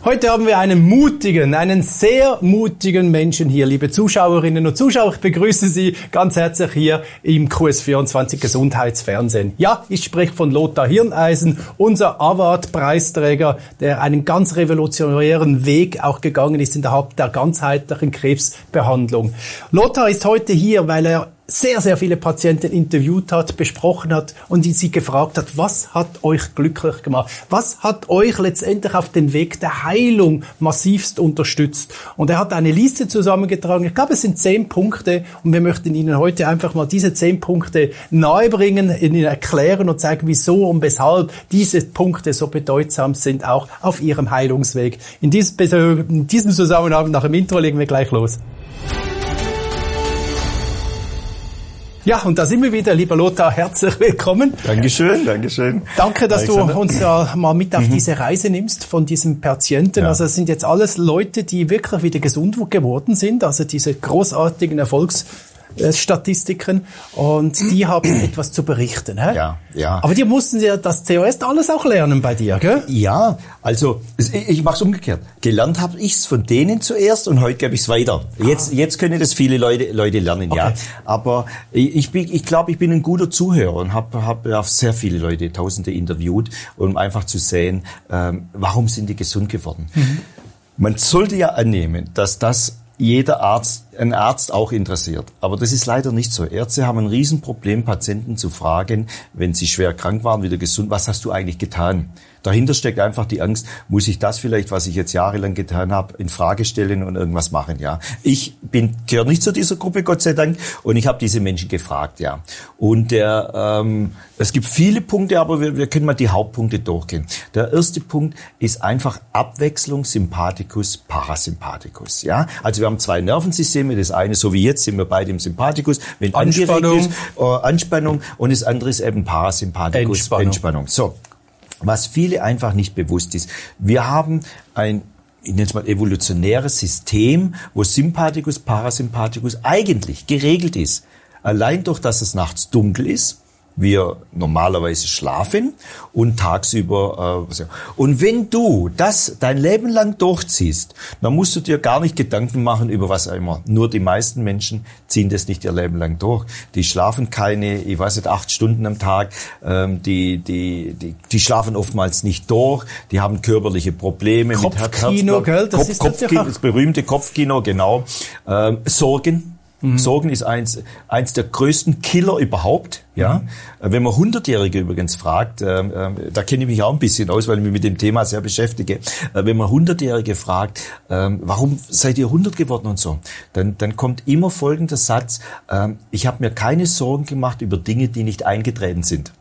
Heute haben wir einen sehr mutigen Menschen hier, liebe Zuschauerinnen und Zuschauer. Ich begrüße Sie ganz herzlich hier im QS24 Gesundheitsfernsehen. Ja, ich spreche von Lothar Hirneisen, unser Award-Preisträger, der einen ganz revolutionären Weg auch gegangen ist in der ganzheitlichen Krebsbehandlung. Lothar ist heute hier, weil er sehr, sehr viele Patienten interviewt hat, besprochen hat und sie gefragt hat, was hat euch glücklich gemacht? Was hat euch letztendlich auf den Weg der Heilung massivst unterstützt? Und er hat eine Liste zusammengetragen. Ich glaube, es sind 10 Punkte und wir möchten Ihnen heute einfach mal diese 10 Punkte nahebringen, Ihnen erklären und zeigen, wieso und weshalb diese Punkte so bedeutsam sind, auch auf Ihrem Heilungsweg. In diesem Zusammenhang, nach dem Intro, legen wir gleich los. Ja, und da sind wir wieder, lieber Lothar, herzlich willkommen. Dankeschön, Dankeschön. Danke, dass du uns ja mal mit auf diese Reise nimmst von diesem Patienten. Ja. Also es sind jetzt alles Leute, die wirklich wieder gesund geworden sind, also diese großartigen Erfolgsstatistiken, und die haben etwas zu berichten. Hä? Ja, ja. Aber die mussten ja das zuerst alles auch lernen bei dir, gell? Ja, also ich mache es umgekehrt. Gelernt habe ich's von denen zuerst und heute gebe ich es weiter. Jetzt können das viele Leute lernen, okay. Ja. Aber ich glaube, ich bin ein guter Zuhörer und habe auf sehr viele Leute, Tausende interviewt, um einfach zu sehen, warum sind die gesund geworden. Mhm. Man sollte ja annehmen, dass das ein Arzt auch interessiert. Aber das ist leider nicht so. Ärzte haben ein Riesenproblem, Patienten zu fragen, wenn sie schwer krank waren, wieder gesund, was hast du eigentlich getan? Dahinter steckt einfach die Angst, muss ich das vielleicht, was ich jetzt jahrelang getan habe, in Frage stellen und irgendwas machen, ja. Ich gehöre nicht zu dieser Gruppe, Gott sei Dank, und ich habe diese Menschen gefragt, ja. Und es gibt viele Punkte, aber wir können mal die Hauptpunkte durchgehen. Der erste Punkt ist einfach Abwechslung, Sympathikus, Parasympathikus, ja. Also wir haben 2 Nervensysteme, das eine, so wie jetzt, sind wir beide im Sympathikus, wenn Anspannung. Angeregt ist, Anspannung, und das andere ist eben Parasympathikus, Entspannung. So. Was viele einfach nicht bewusst ist, wir haben ich nenne es mal evolutionäres System, wo Sympathikus, Parasympathikus eigentlich geregelt ist. Allein durch, dass es nachts dunkel ist, wir normalerweise schlafen und tagsüber und wenn du das dein Leben lang durchziehst, dann musst du dir gar nicht Gedanken machen über was auch immer. Nur die meisten Menschen ziehen das nicht ihr Leben lang durch. Die schlafen 8 Stunden am Tag, die schlafen oftmals nicht durch, die haben körperliche Probleme Kopfkino, mit Herzkrank, Kopfkino, das berühmte Kopfkino, genau. Sorgen. Sorgen ist eins der größten Killer überhaupt, ja. Wenn man 100-Jährige übrigens fragt, da kenne ich mich auch ein bisschen aus, weil ich mich mit dem Thema sehr beschäftige. Wenn man 100-Jährige fragt, warum seid ihr 100 geworden und so, dann kommt immer folgender Satz, ich habe mir keine Sorgen gemacht über Dinge, die nicht eingetreten sind.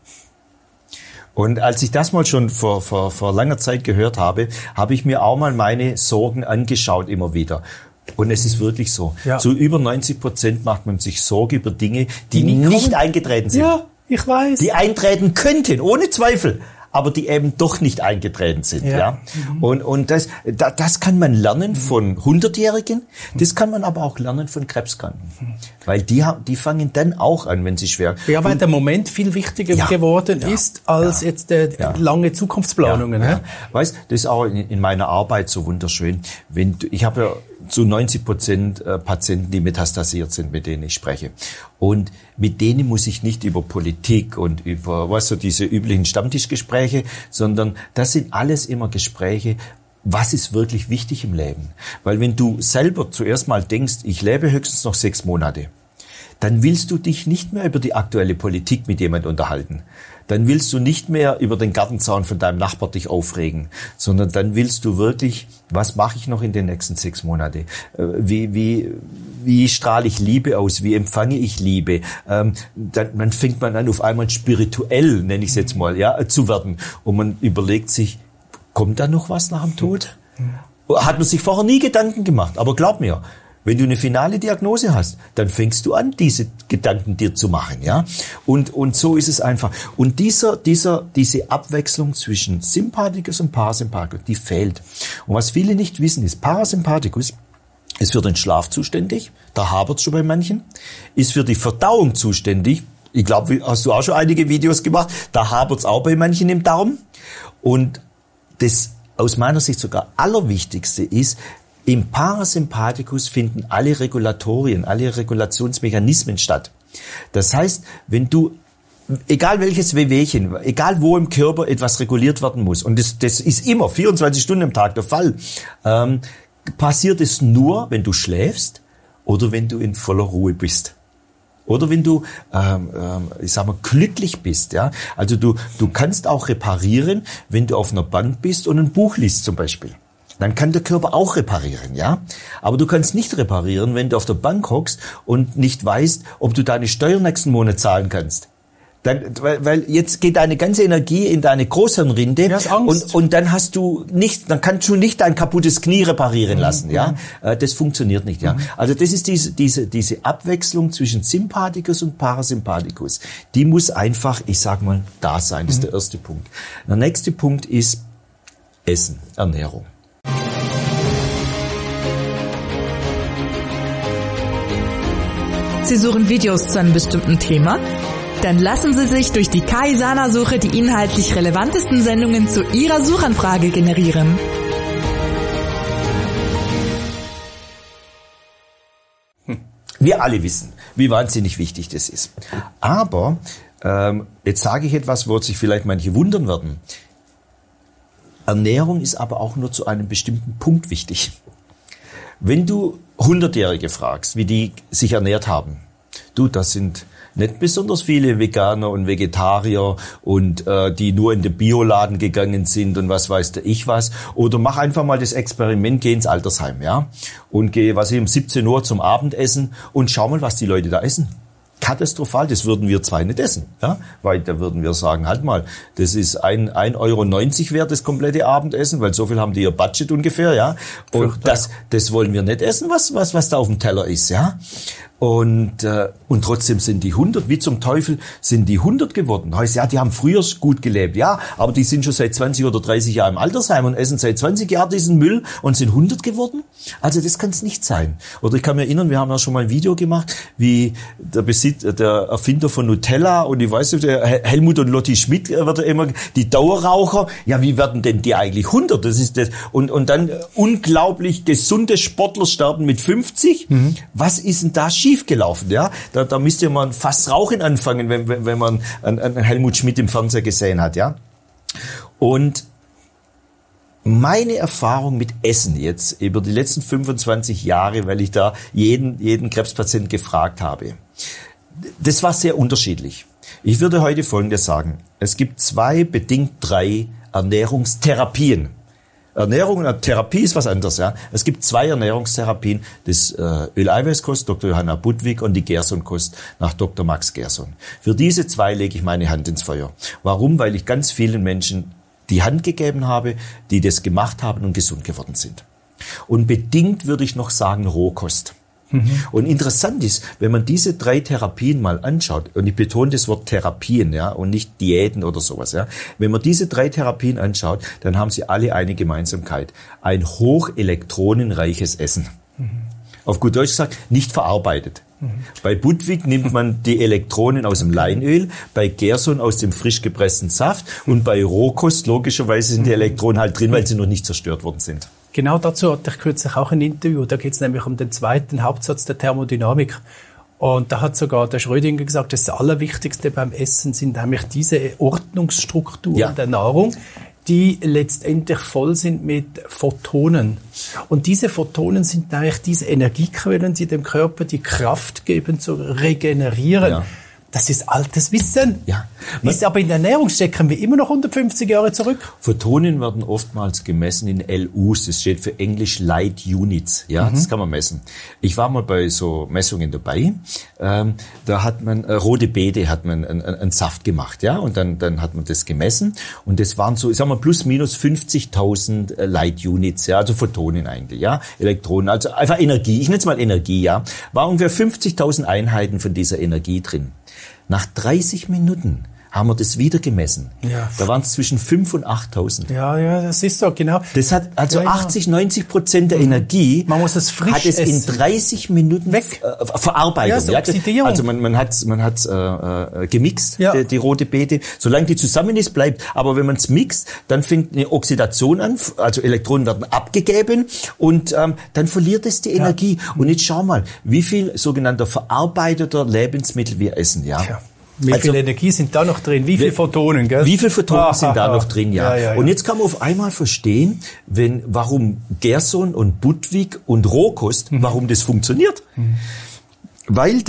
Und als ich das mal schon vor langer Zeit gehört habe, habe ich mir auch mal meine Sorgen angeschaut immer wieder. Und es ist wirklich so. Ja. Zu über 90% macht man sich Sorge über Dinge, die nicht eingetreten sind. Ja, ich weiß. Die eintreten könnten, ohne Zweifel, aber die eben doch nicht eingetreten sind. Ja. Und das kann man lernen von 100-Jährigen, das kann man aber auch lernen von Krebskranken. Weil die fangen dann auch an, wenn sie schwer... Ja, weil der Moment viel wichtiger geworden ist, als jetzt lange Zukunftsplanungen. Ja. Weißt, das ist auch in meiner Arbeit so wunderschön. Ich habe ja zu 90% Patienten, die metastasiert sind, mit denen ich spreche. Und mit denen muss ich nicht über Politik und über diese üblichen Stammtischgespräche, sondern das sind alles immer Gespräche, was ist wirklich wichtig im Leben? Weil wenn du selber zuerst mal denkst, ich lebe höchstens noch 6 Monate, dann willst du dich nicht mehr über die aktuelle Politik mit jemand unterhalten. Dann willst du nicht mehr über den Gartenzaun von deinem Nachbar dich aufregen, sondern dann willst du wirklich, was mache ich noch in den nächsten 6 Monaten? Wie strahle ich Liebe aus? Wie empfange ich Liebe? Dann fängt man an, auf einmal spirituell, nenne ich es jetzt mal, ja, zu werden. Und man überlegt sich, kommt da noch was nach dem Tod? Hat man sich vorher nie Gedanken gemacht. Aber glaub mir, wenn du eine finale Diagnose hast, dann fängst du an, diese Gedanken dir zu machen, ja. Und so ist es einfach. Und diese Abwechslung zwischen Sympathikus und Parasympathikus, die fehlt. Und was viele nicht wissen, ist, Parasympathikus ist für den Schlaf zuständig, da hapert's schon bei manchen, ist für die Verdauung zuständig. Ich glaube, hast du auch schon einige Videos gemacht, da hapert's auch bei manchen im Darm. Und das aus meiner Sicht sogar allerwichtigste ist, im Parasympathikus finden alle Regulatorien, alle Regulationsmechanismen statt. Das heißt, wenn du, egal welches Wehwehchen, egal wo im Körper etwas reguliert werden muss, und das ist immer 24 Stunden am Tag der Fall, passiert es nur, wenn du schläfst oder wenn du in voller Ruhe bist. Oder wenn du, ich sag mal, glücklich bist, ja. Also du kannst auch reparieren, wenn du auf einer Bank bist und ein Buch liest zum Beispiel. Dann kann der Körper auch reparieren, ja. Aber du kannst nicht reparieren, wenn du auf der Bank hockst und nicht weißt, ob du deine Steuern nächsten Monat zahlen kannst. Dann, weil jetzt geht deine ganze Energie in deine Großhirnrinde und dann kannst du nicht dein kaputtes Knie reparieren lassen, ja. Das funktioniert nicht, ja. Also das ist diese Abwechslung zwischen Sympathikus und Parasympathikus. Die muss einfach, ich sag mal, da sein. Das ist der erste Punkt. Der nächste Punkt ist Essen, Ernährung. Sie suchen Videos zu einem bestimmten Thema? Dann lassen Sie sich durch die KI-Sana-Suche die inhaltlich relevantesten Sendungen zu Ihrer Suchanfrage generieren. Wir alle wissen, wie wahnsinnig wichtig das ist. Aber jetzt sage ich etwas, wo sich vielleicht manche wundern werden. Ernährung ist aber auch nur zu einem bestimmten Punkt wichtig. Wenn du 100-Jährige fragst, wie die sich ernährt haben, das sind nicht besonders viele Veganer und Vegetarier und die nur in den Bioladen gegangen sind und was weiß der ich was. Oder mach einfach mal das Experiment, geh ins Altersheim, ja, und geh, um 17 Uhr zum Abendessen und schau mal, was die Leute da essen. Katastrophal, das würden wir zwei nicht essen, ja, weil da würden wir sagen, halt mal, das ist 1,90 Euro wert, das komplette Abendessen, weil so viel haben die ihr Budget ungefähr, ja, und das wollen wir nicht essen, was da auf dem Teller ist, ja. Und trotzdem sind die 100, wie zum Teufel sind die 100 geworden. Heißt, ja, die haben früher gut gelebt, ja, aber die sind schon seit 20 oder 30 Jahren im Altersheim und essen seit 20 Jahren diesen Müll und sind 100 geworden? Also das kann es nicht sein. Oder ich kann mich erinnern, wir haben ja schon mal ein Video gemacht, wie der Erfinder von Nutella und ich weiß nicht, der Helmut und Lotti Schmidt wird ja immer, die Dauerraucher, ja, wie werden denn die eigentlich 100? Das ist das. Und dann unglaublich gesunde Sportler sterben mit 50. Was ist denn da schiefgelaufen, ja? Da müsste man fast Rauchen anfangen, wenn man einen Helmut Schmidt im Fernseher gesehen hat, ja? Und meine Erfahrung mit Essen jetzt über die letzten 25 Jahre, weil ich da jeden Krebspatienten gefragt habe, das war sehr unterschiedlich. Ich würde heute Folgendes sagen. Es gibt 2, bedingt 3 Ernährungstherapien. Ernährung und Therapie ist was anderes, ja. Es gibt 2 Ernährungstherapien, das Öleiweißkost, Dr. Johanna Budwig, und die Gersonkost nach Dr. Max Gerson. Für diese 2 lege ich meine Hand ins Feuer. Warum? Weil ich ganz vielen Menschen die Hand gegeben habe, die das gemacht haben und gesund geworden sind. Und bedingt würde ich noch sagen Rohkost. Und interessant ist, wenn man diese 3 Therapien mal anschaut, und ich betone das Wort Therapien, ja, und nicht Diäten oder sowas, ja. Wenn man diese 3 Therapien anschaut, dann haben sie alle eine Gemeinsamkeit. Ein hochelektronenreiches Essen. Auf gut Deutsch gesagt, nicht verarbeitet. Bei Budwig nimmt man die Elektronen aus dem Leinöl, bei Gerson aus dem frisch gepressten Saft und bei Rohkost logischerweise sind die Elektronen halt drin, weil sie noch nicht zerstört worden sind. Genau dazu hatte ich kürzlich auch ein Interview. Da geht es nämlich um den zweiten Hauptsatz der Thermodynamik. Und da hat sogar der Schrödinger gesagt, das Allerwichtigste beim Essen sind nämlich diese Ordnungsstrukturen der Nahrung, die letztendlich voll sind mit Photonen. Und diese Photonen sind eigentlich diese Energiequellen, die dem Körper die Kraft geben, zu regenerieren. Ja. Das ist altes Wissen. Ja. Ist aber in der Ernährung stecken wir immer noch 150 Jahre zurück. Photonen werden oftmals gemessen in LUs. Das steht für English Light Units. Ja, das kann man messen. Ich war mal bei so Messungen dabei. Da hat man rote Beete, hat man einen Saft gemacht, ja, und dann hat man das gemessen und das waren so, ich sag mal, plus minus 50.000 Light Units, ja, also Photonen eigentlich, ja, Elektronen, also einfach Energie. Ich nenne es mal Energie, ja. War ungefähr 50.000 Einheiten von dieser Energie drin. Nach 30 Minuten haben wir das wieder gemessen. Ja. Da waren es zwischen 5.000 und 8.000. Ja, das ist so, genau. Das hat also 80-90% der Energie. Man muss es frisch hat es in 30 Minuten weg. Verarbeitet. Ja, Oxidierung. Also man hat's gemixt, die rote Beete. Solange die zusammen ist, bleibt. Aber wenn man es mixt, dann fängt eine Oxidation an. Also Elektronen werden abgegeben und dann verliert es die Energie. Und jetzt schau mal, wie viel sogenannter verarbeiteter Lebensmittel wir essen. Ja. Wie viel Energie sind da noch drin? Wie viele Photonen? Gell? Wie viele Photonen sind da noch drin? Ja. Und jetzt kann man auf einmal verstehen, warum Gerson und Budwig und Rohkost, warum das funktioniert. Weil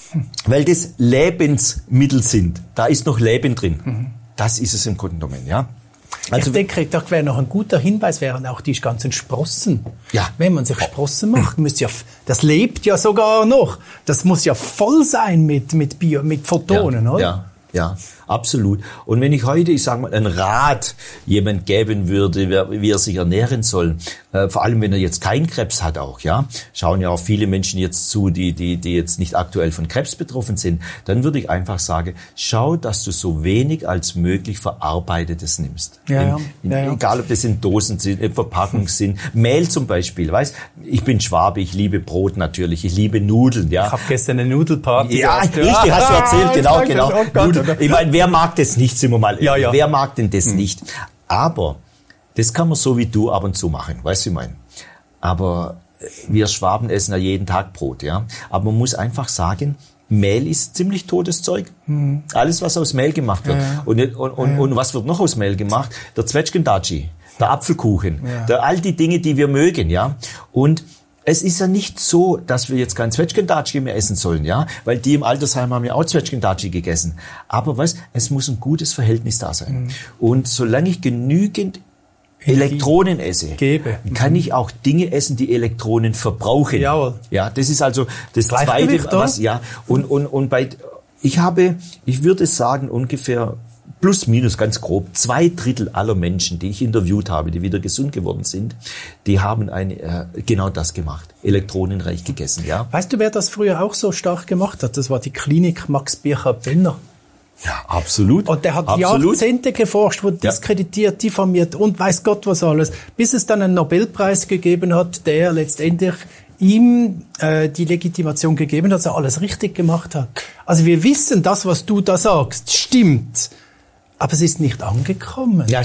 das Lebensmittel sind. Da ist noch Leben drin. Das ist es im Grunde genommen, ja. Also, ich denke, da wäre noch ein guter Hinweis, wären auch die ganzen Sprossen. Ja. Wenn man sich Sprossen macht, das lebt ja sogar noch. Das muss ja voll sein mit Photonen, oder? Ja, absolut. Und wenn ich heute, ich sage mal, ein Rat jemand geben würde, wie er sich ernähren soll, vor allem wenn er jetzt keinen Krebs hat auch, ja, schauen ja auch viele Menschen jetzt zu, die jetzt nicht aktuell von Krebs betroffen sind, dann würde ich einfach sagen, schau, dass du so wenig als möglich Verarbeitetes nimmst. Egal, ob das in Dosen sind, in Verpackungen sind, Mehl zum Beispiel, weißt, ich bin Schwabe, ich liebe Brot natürlich, ich liebe Nudeln, ja. Ich habe gestern eine Nudelparty gehabt. Richtig, hast du erzählt, genau. Ich meine, wer mag das nicht, sind wir mal ehrlich. Wer mag denn das nicht? Aber das kann man so wie du ab und zu machen, weißt du, wie ich meine? Aber wir Schwaben essen ja jeden Tag Brot, ja. Aber man muss einfach sagen, Mehl ist ziemlich totes Zeug. Alles, was aus Mehl gemacht wird. Und was wird noch aus Mehl gemacht? Der Zwetschgendatschi, der Apfelkuchen, all die Dinge, die wir mögen, ja. Und es ist ja nicht so, dass wir jetzt kein Zwetschgendatschi mehr essen sollen, ja, weil die im Altersheim haben ja auch Zwetschgendatschi gegessen. Aber es muss ein gutes Verhältnis da sein. Und solange ich genügend Elektronen esse, kann ich auch Dinge essen, die Elektronen verbrauchen. Jawohl. Ja, das ist also das Zweite, ich würde sagen, ungefähr plus minus ganz grob 2/3 aller Menschen, die ich interviewt habe, die wieder gesund geworden sind, die haben genau das gemacht, elektronenreich gegessen, ja. Weißt du, wer das früher auch so stark gemacht hat? Das war die Klinik Max Bircher-Benner. Ja, absolut. Und der hat Jahrzehnte geforscht, wurde diskreditiert, diffamiert und weiß Gott was alles, bis es dann einen Nobelpreis gegeben hat, der letztendlich ihm die Legitimation gegeben hat, dass er alles richtig gemacht hat. Also wir wissen, das, was du da sagst, stimmt. Aber es ist nicht angekommen. Ja,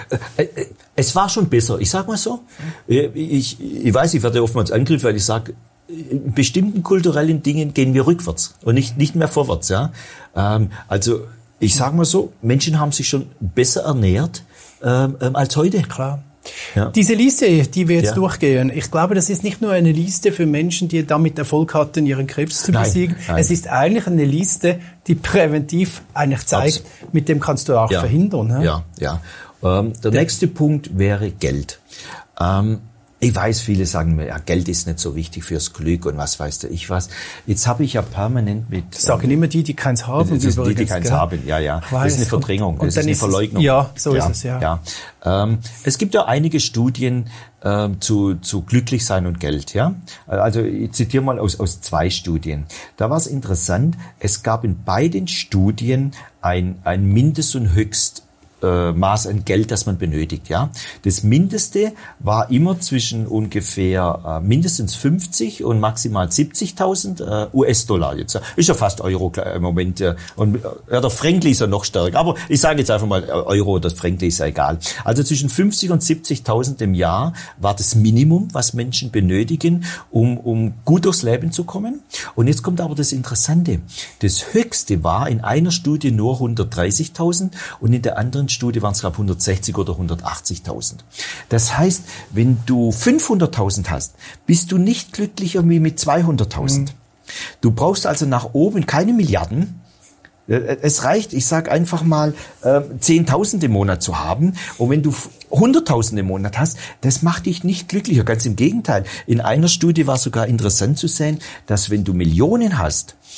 es war schon besser. Ich sag mal so. Ich weiß, ich werde oftmals angegriffen, weil ich sage, in bestimmten kulturellen Dingen gehen wir rückwärts und nicht mehr vorwärts, ja. Also, ich sag mal so, Menschen haben sich schon besser ernährt, als heute. Klar. Ja. Diese Liste, die wir jetzt durchgehen, ich glaube, das ist nicht nur eine Liste für Menschen, die damit Erfolg hatten, ihren Krebs zu besiegen. Nein. Es ist eigentlich eine Liste, die präventiv eigentlich zeigt, mit dem kannst du auch verhindern. Ja. Der nächste Punkt wäre Geld. Ich weiß, viele sagen mir, ja, Geld ist nicht so wichtig fürs Glück und was weiß der ich was. Jetzt habe ich ja permanent mit... Sagen immer die keins haben. Das ist die keins haben, ja. Das ist eine Verdrängung, das ist eine Verleugnung. Ja, so ist es, ja. Es gibt ja einige Studien zu Glücklichsein und Geld, ja. Also ich zitiere mal aus 2 Studien. Da war es interessant, es gab in beiden Studien ein Mindest- und Höchst Maß an Geld, das man benötigt, ja. Das Mindeste war immer zwischen ungefähr mindestens 50 und maximal 70.000 US-Dollar. Jetzt ist ja fast Euro im Moment. Und der Frankli ist ja noch stärker. Aber ich sage jetzt einfach mal Euro, das Frankli ist ja egal. Also zwischen 50 und 70.000 im Jahr war das Minimum, was Menschen benötigen, um gut durchs Leben zu kommen. Und jetzt kommt aber das Interessante. Das Höchste war in einer Studie nur 130.000 und in der anderen Studie waren es, glaube ich, 160 oder 180.000. Das heißt, wenn du 500.000 hast, bist du nicht glücklicher wie mit 200.000. Du brauchst also nach oben keine Milliarden. Es reicht, ich sage einfach mal, 10.000 im Monat zu haben. Und wenn du 100.000 im Monat hast, das macht dich nicht glücklicher. Ganz im Gegenteil. In einer Studie war sogar interessant zu sehen, dass wenn du Millionen hast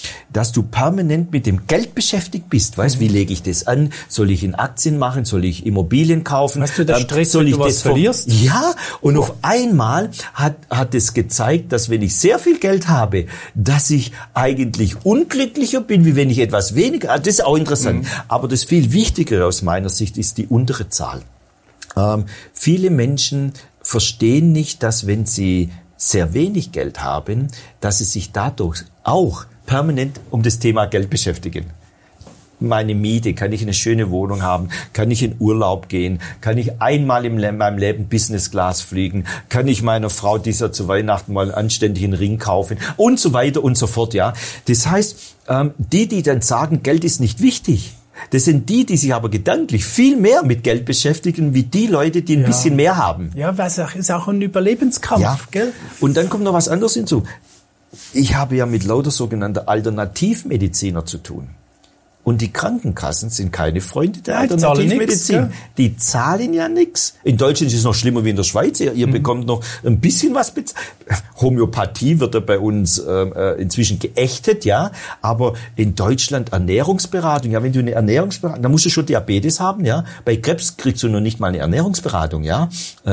dass du permanent mit dem Geld beschäftigt bist. Weißt, wie lege ich das an? Soll ich in Aktien machen? Soll ich Immobilien kaufen? Weißt du, der Stress, wenn du was verlierst? Ja, und auf einmal hat es gezeigt, dass wenn ich sehr viel Geld habe, dass ich eigentlich unglücklicher bin, wie wenn ich etwas weniger. Das ist auch interessant. Aber das viel Wichtigere aus meiner Sicht ist die untere Zahl. Viele Menschen verstehen nicht, dass wenn sie sehr wenig Geld haben, dass sie sich dadurch auch permanent um das Thema Geld beschäftigen. Meine Miete, kann ich eine schöne Wohnung haben, kann ich in Urlaub gehen, kann ich einmal in meinem Leben Business Class fliegen, kann ich meiner Frau dieses Jahr zu Weihnachten mal einen anständigen Ring kaufen und so weiter und so fort. Ja, das heißt, die dann sagen, Geld ist nicht wichtig, das sind die sich aber gedanklich viel mehr mit Geld beschäftigen, wie die Leute, die ein bisschen mehr haben. Ja, weil es ist auch ein Überlebenskampf, gell? Und dann kommt noch was anderes hinzu. Ich habe ja mit lauter sogenannter Alternativmediziner zu tun. Und die Krankenkassen sind keine Freunde der Alternativmedizin. Die zahlen ja nichts. In Deutschland ist es noch schlimmer wie in der Schweiz. Ihr bekommt noch ein bisschen was bezahlt. Homöopathie wird ja bei uns inzwischen geächtet, ja. Aber in Deutschland Ernährungsberatung, ja, wenn du eine Ernährungsberatung, dann musst du schon Diabetes haben, ja. Bei Krebs kriegst du noch nicht mal eine Ernährungsberatung, ja.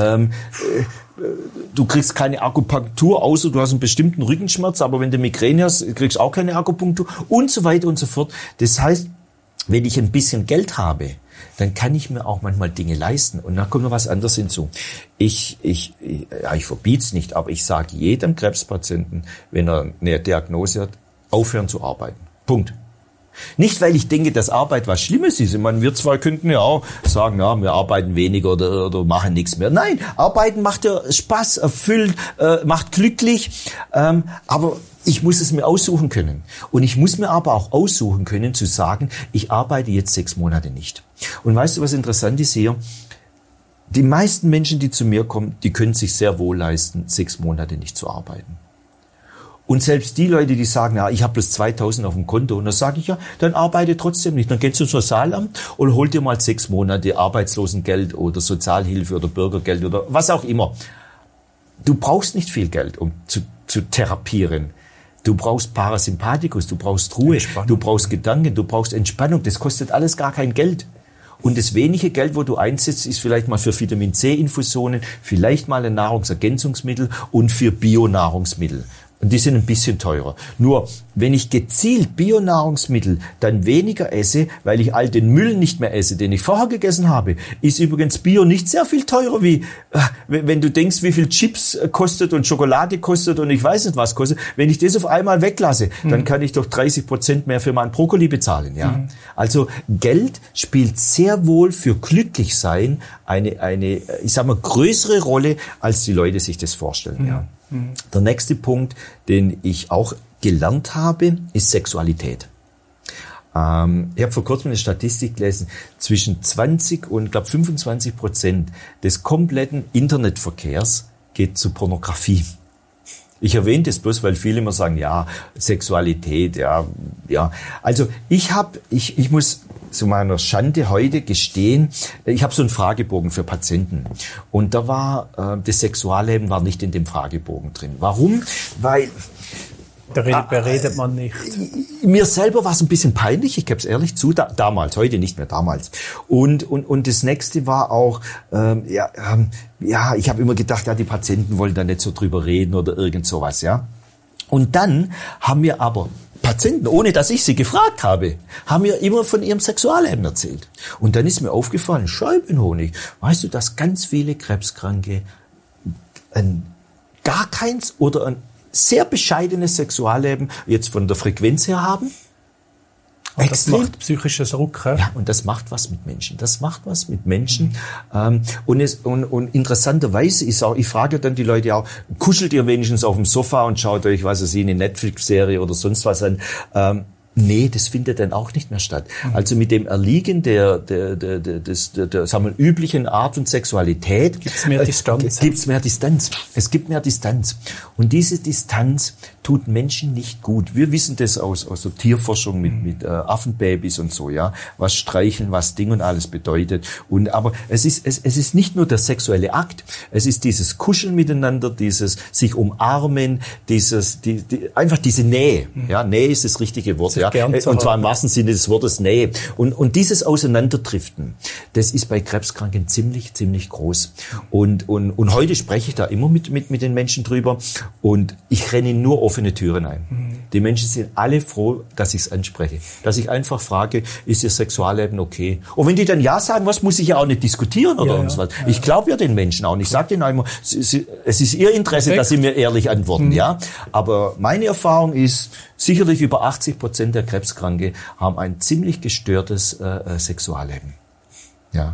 Du kriegst keine Akupunktur, außer du hast einen bestimmten Rückenschmerz, aber wenn du Migräne hast, kriegst du auch keine Akupunktur und so weiter und so fort. Das heißt, wenn ich ein bisschen Geld habe, dann kann ich mir auch manchmal Dinge leisten. Und dann kommt noch was anderes hinzu. Ich verbiete es nicht, aber ich sage jedem Krebspatienten, wenn er eine Diagnose hat, aufhören zu arbeiten. Punkt. Nicht, weil ich denke, dass Arbeit was Schlimmes ist. Ich meine, wir zwei könnten ja auch sagen, ja, wir arbeiten weniger oder machen nichts mehr. Nein, Arbeiten macht ja Spaß, erfüllt, macht glücklich. Aber ich muss es mir aussuchen können. Und ich muss mir aber auch aussuchen können, zu sagen, ich arbeite jetzt 6 Monate nicht. Und weißt du, was interessant ist hier? Die meisten Menschen, die zu mir kommen, die können sich sehr wohl leisten, 6 Monate nicht zu arbeiten. Und selbst die Leute, die sagen, ja, ich habe bloß 2.000 auf dem Konto, und dann sage ich, ja, dann arbeite trotzdem nicht. Dann gehst du zum Sozialamt und hol dir mal 6 Monate Arbeitslosengeld oder Sozialhilfe oder Bürgergeld oder was auch immer. Du brauchst nicht viel Geld, um zu therapieren. Du brauchst Parasympathikus, du brauchst Ruhe, du brauchst Gedanken, du brauchst Entspannung. Das kostet alles gar kein Geld. Und das wenige Geld, wo du einsetzt, ist vielleicht mal für Vitamin-C-Infusionen, vielleicht mal ein Nahrungsergänzungsmittel und für Bio-Nahrungsmittel. Und die sind ein bisschen teurer. Nur, wenn ich gezielt Bio-Nahrungsmittel dann weniger esse, weil ich all den Müll nicht mehr esse, den ich vorher gegessen habe, ist übrigens Bio nicht sehr viel teurer, wie wenn du denkst, wie viel Chips kostet und Schokolade kostet und ich weiß nicht was kostet. Wenn ich das auf einmal weglasse, dann kann ich doch 30% mehr für meinen Brokkoli bezahlen. Ja? Also Geld spielt sehr wohl für Glücklichsein eine, ich sag mal, größere Rolle, als die Leute sich das vorstellen. Ja. Der nächste Punkt, den ich auch gelernt habe, ist Sexualität. Ich habe vor kurzem eine Statistik gelesen, zwischen 20 und 25% des kompletten Internetverkehrs geht zu Pornografie. Ich erwähne das bloß, weil viele immer sagen, ja, Sexualität, ja. Also ich muss zu meiner Schande heute gestehen, ich habe so einen Fragebogen für Patienten und da war das Sexualleben war nicht in dem Fragebogen drin. Warum? Weil da beredet man nicht. Mir selber war es ein bisschen peinlich, ich gebe es ehrlich zu, damals, heute nicht mehr, damals. Und das nächste war auch, ich habe immer gedacht, ja, die Patienten wollen da nicht so drüber reden oder irgend sowas, ja. Und dann haben mir aber Patienten, ohne dass ich sie gefragt habe, haben mir immer von ihrem Sexualleben erzählt. Und dann ist mir aufgefallen, Scheibenhonig, weißt du, dass ganz viele Krebskranke gar keins oder ein sehr bescheidenes Sexualleben jetzt von der Frequenz her haben? Das macht psychisches Druck. Ja, und das macht was mit Menschen. Und interessanterweise ist auch, ich frage dann die Leute auch, kuschelt ihr wenigstens auf dem Sofa und schaut euch, was weiß ich, eine Netflix-Serie oder sonst was an. Nee, das findet dann auch nicht mehr statt. Also mit dem Erliegen der sagen wir, üblichen Art und Sexualität gibt's mehr Distanz. Es gibt mehr Distanz. Und diese Distanz tut Menschen nicht gut. Wir wissen das aus der Tierforschung mit Affenbabys und so, ja, was Streicheln, was Ding und alles bedeutet. Aber es ist nicht nur der sexuelle Akt, es ist dieses Kuscheln miteinander, dieses sich umarmen, einfach diese Nähe. Ja, Nähe ist das richtige Wort, ja. Und zwar im wahrsten Sinne des Wortes Nähe. Und dieses Auseinanderdriften, das ist bei Krebskranken ziemlich, ziemlich groß. Und heute spreche ich da immer mit den Menschen drüber und ich renne nur offene Türen ein. Die Menschen sind alle froh, dass ich es anspreche. Dass ich einfach frage, ist Ihr Sexualleben okay? Und wenn die dann ja sagen, was muss ich ja auch nicht diskutieren oder irgendwas. Ja. Ich glaube ja den Menschen auch. Ich sage denen auch immer, es ist ihr Interesse, dass sie mir ehrlich antworten, ja. Aber meine Erfahrung ist, sicherlich über 80% der Krebskranke haben ein ziemlich gestörtes Sexualleben. Ja.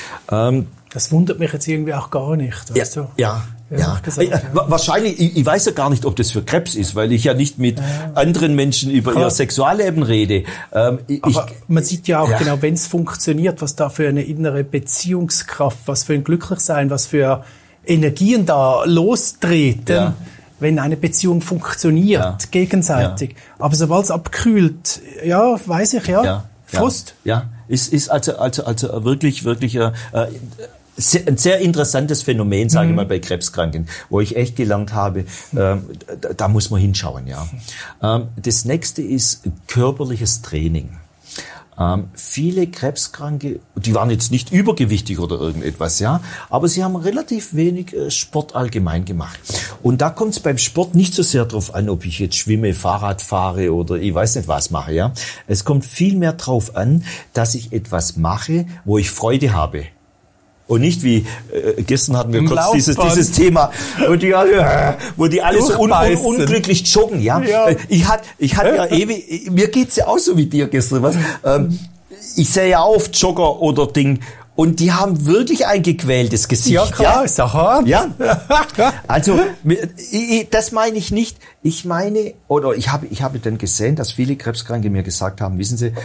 Das wundert mich jetzt irgendwie auch gar nicht, weißt du? Ja. Wahrscheinlich, ich weiß ja gar nicht, ob das für Krebs ist, weil ich ja nicht mit anderen Menschen über ihr Sexualleben rede. Aber man sieht ja auch genau, wenn es funktioniert, was da für eine innere Beziehungskraft, was für ein Glücklichsein, was für Energien da lostreten, wenn eine Beziehung funktioniert, gegenseitig. Aber sobald es abkühlt, weiß ich, Frust. Ist also wirklich ein sehr interessantes Phänomen, sage ich mal, bei Krebskranken, wo ich echt gelernt habe, da muss man hinschauen, ja. Das nächste ist körperliches Training. Viele Krebskranke, die waren jetzt nicht übergewichtig oder irgendetwas, ja, aber sie haben relativ wenig Sport allgemein gemacht. Und da kommt es beim Sport nicht so sehr drauf an, ob ich jetzt schwimme, Fahrrad fahre oder ich weiß nicht was mache, ja. Es kommt viel mehr drauf an, dass ich etwas mache, wo ich Freude habe. Und nicht wie, gestern hatten wir kurz dieses Thema, wo die alle so unglücklich joggen, ja. Ich hatte ja ewig, mir geht's ja auch so wie dir gestern, was? Ich sehe ja auf Jogger oder Ding, und die haben wirklich ein gequältes Gesicht. Ja, klar, ist doch hart. Ja. Also, das meine ich nicht. Ich meine, oder ich habe dann gesehen, dass viele Krebskranke mir gesagt haben, wissen Sie,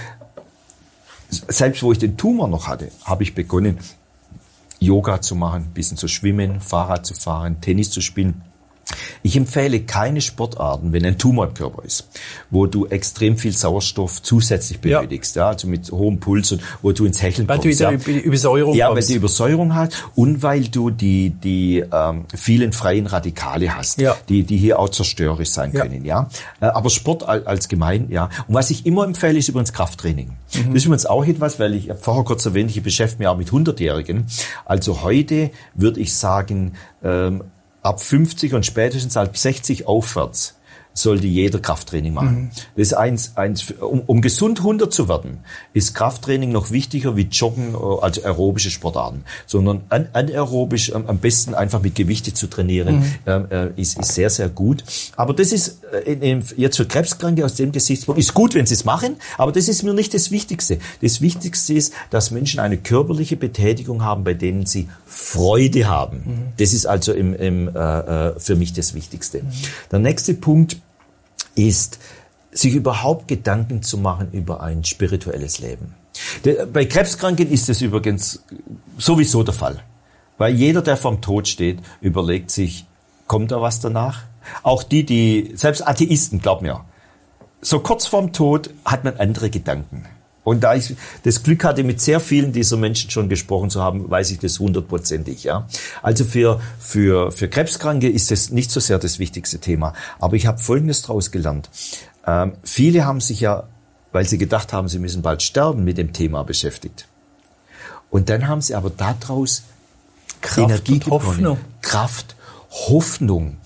selbst wo ich den Tumor noch hatte, habe ich begonnen, Yoga zu machen, ein bisschen zu schwimmen, Fahrrad zu fahren, Tennis zu spielen. Ich empfehle keine Sportarten, wenn ein Tumor im Körper ist, wo du extrem viel Sauerstoff zusätzlich benötigst, also mit hohem Puls und wo du ins Hecheln kommst. Weil du Übersäuerung hast. Ja, weil du Übersäuerung hast und weil du die vielen freien Radikale hast, die hier auch zerstörerisch sein können, ja. Aber Sport als gemein, ja. Und was ich immer empfehle, ist übrigens Krafttraining. Das ist übrigens auch etwas, weil ich vorher kurz erwähnt, ich beschäftige mich auch mit 100-Jährigen. Also heute würde ich sagen, ab 50 und spätestens ab 60 aufwärts sollte jeder Krafttraining machen. Das ist um gesund 100 zu werden, ist Krafttraining noch wichtiger wie Joggen, also aerobische Sportarten, sondern anaerobisch am besten einfach mit Gewichte zu trainieren, ist sehr, sehr gut. Aber das ist jetzt für Krebskranke aus dem Gesichtspunkt, ist gut, wenn sie es machen, aber das ist mir nicht das Wichtigste. Das Wichtigste ist, dass Menschen eine körperliche Betätigung haben, bei denen sie Freude haben. Das ist also für mich das Wichtigste. Der nächste Punkt ist, sich überhaupt Gedanken zu machen über ein spirituelles Leben. Bei Krebskranken ist das übrigens sowieso der Fall. Weil jeder, der vorm Tod steht, überlegt sich, kommt da was danach? Auch selbst Atheisten, glaub mir, so kurz vorm Tod hat man andere Gedanken. Und da ich das Glück hatte, mit sehr vielen dieser Menschen schon gesprochen zu haben, weiß ich das 100%, ja. Also für Krebskranke ist das nicht so sehr das wichtigste Thema. Aber ich habe Folgendes daraus gelernt. Viele haben sich ja, weil sie gedacht haben, sie müssen bald sterben, mit dem Thema beschäftigt. Und dann haben sie aber daraus Energie gewonnen. Kraft, Hoffnung,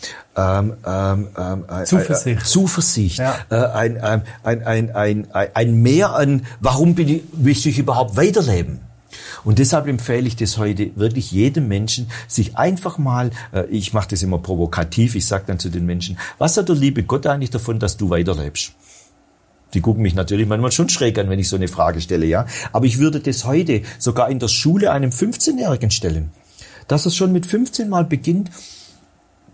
Zuversicht, ein Mehr an, warum möchte ich überhaupt weiterleben? Und deshalb empfehle ich das heute wirklich jedem Menschen, sich einfach mal, ich mache das immer provokativ, ich sage dann zu den Menschen, was hat der liebe Gott eigentlich davon, dass du weiterlebst? Die gucken mich natürlich manchmal schon schräg an, wenn ich so eine Frage stelle, ja. Aber ich würde das heute sogar in der Schule einem 15-Jährigen stellen. Dass es schon mit 15 mal beginnt,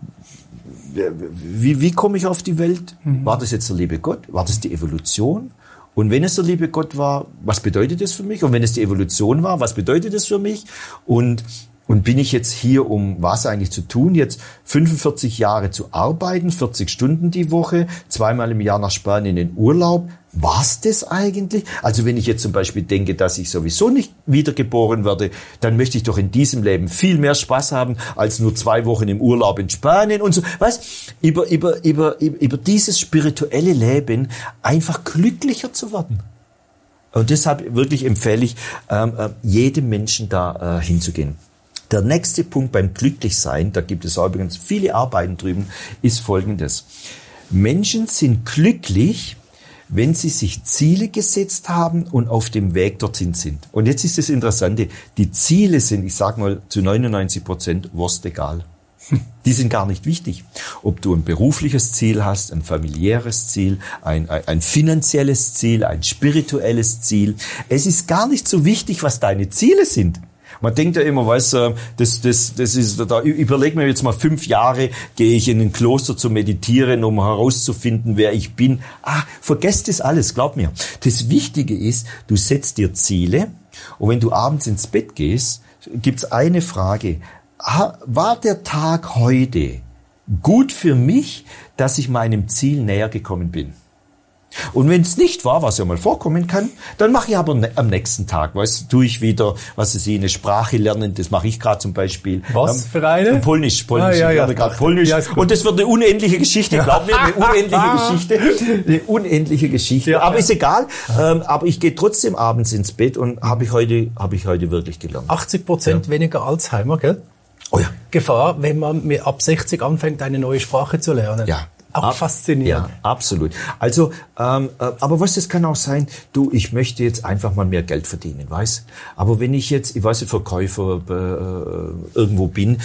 wie komme ich auf die Welt? War das jetzt der liebe Gott? War das die Evolution? Und wenn es der liebe Gott war, was bedeutet das für mich? Und wenn es die Evolution war, was bedeutet das für mich? Und bin ich jetzt hier, um was eigentlich zu tun? Jetzt 45 Jahre zu arbeiten, 40 Stunden die Woche, 2-mal im Jahr nach Spanien in den Urlaub. War's das eigentlich? Also wenn ich jetzt zum Beispiel denke, dass ich sowieso nicht wiedergeboren werde, dann möchte ich doch in diesem Leben viel mehr Spaß haben, als nur 2 Wochen im Urlaub in Spanien und so. Weißt, über dieses spirituelle Leben einfach glücklicher zu werden. Und deshalb wirklich empfehle ich, jedem Menschen da hinzugehen. Der nächste Punkt beim Glücklichsein, da gibt es übrigens viele Arbeiten drüben, ist folgendes. Menschen sind glücklich, wenn sie sich Ziele gesetzt haben und auf dem Weg dorthin sind. Und jetzt ist das Interessante, die Ziele sind, ich sag mal, zu 99% wurstegal. Die sind gar nicht wichtig. Ob du ein berufliches Ziel hast, ein familiäres Ziel, ein finanzielles Ziel, ein spirituelles Ziel. Es ist gar nicht so wichtig, was deine Ziele sind. Man denkt ja immer, weißt du, das ist, da überleg mir jetzt mal 5 Jahre, gehe ich in ein Kloster zu meditieren, um herauszufinden, wer ich bin. Vergesst das alles, glaub mir. Das Wichtige ist, du setzt dir Ziele und wenn du abends ins Bett gehst, gibt's eine Frage. War der Tag heute gut für mich, dass ich meinem Ziel näher gekommen bin? Und wenn es nicht war, was ja mal vorkommen kann, dann mache ich aber am nächsten Tag, tue ich wieder, eine Sprache lernen, das mache ich gerade zum Beispiel. Was für eine? Polnisch. Ich lerne gerade Polnisch. Ja, und das wird eine unendliche Geschichte, glaub mir, eine unendliche Geschichte. Ja, aber ist egal, aber ich gehe trotzdem abends ins Bett und habe ich heute wirklich gelernt. 80% weniger Alzheimer, gell? Oh ja. Gefahr, wenn man ab 60 anfängt, eine neue Sprache zu lernen. Ja. Auch faszinierend. Ja, absolut. Also, aber das kann auch sein, ich möchte jetzt einfach mal mehr Geld verdienen, weißt? Aber wenn ich jetzt, Verkäufer irgendwo bin,